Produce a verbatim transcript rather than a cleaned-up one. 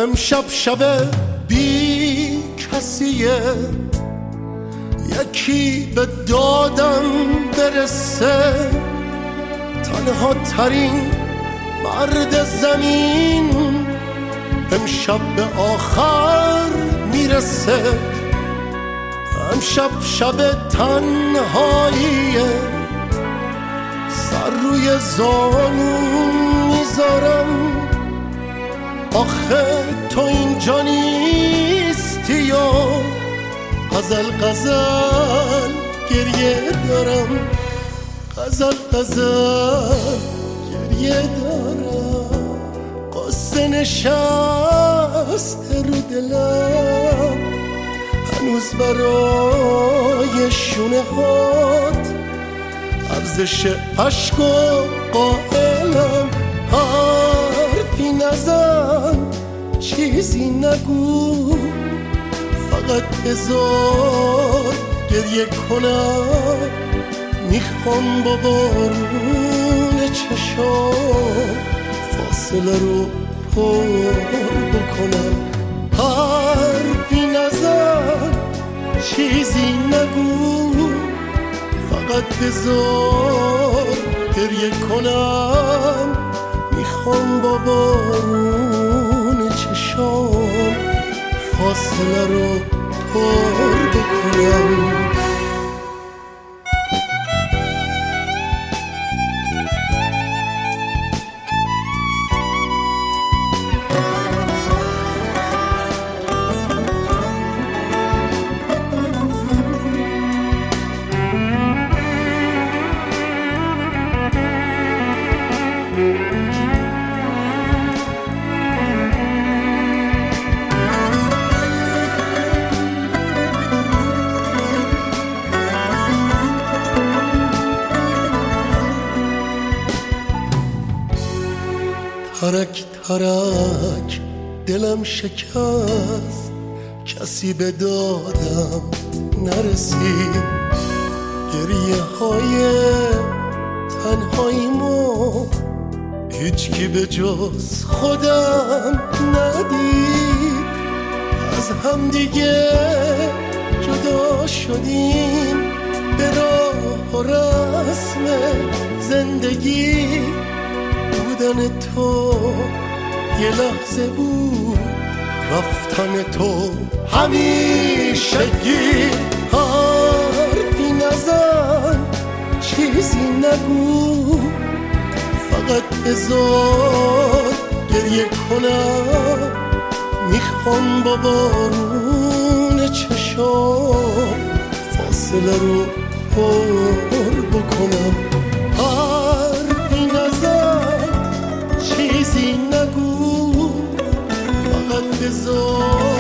امشب شب بی کسیه، یکی به دادم برسه، تنها ترین مرد زمین امشب به آخر میرسه. امشب شب تنهاییه، سر روی زانو میذارم، آخه تو اینجا نیستی یا غزل غزل گریه دارم، غزل غزل گریه دارم. قصه نشسته رو دلم، هنوز برای شونه هات ارزش عشق و قائلم. حرفی نزن، چیزی نگو، فقط بذار گریه کنم. میخوام با بارون چشام فاصله رو پر بکنم. حرفی نزن، چیزی نگو، فقط بذار گریه کنم. میخوام با بارون چشام فاصله رو پر بکنم. ترک ترک دلم شکست، کسی به دادم نرسید. گریه های تنهاییمو هیچ کی به جز خودم ندید. از هم دیگه جدا شدیم، به راه و رسم زندگی بودن تو یه لحظه بود، رفتن تو همیشگی. حرفی نزن، چیزی نگو، فقط بذار گریه کنم. میخوام با بارون چشام فاصله رو پر بکنم. حرفی نزن، چیزی نگو، فقط بذار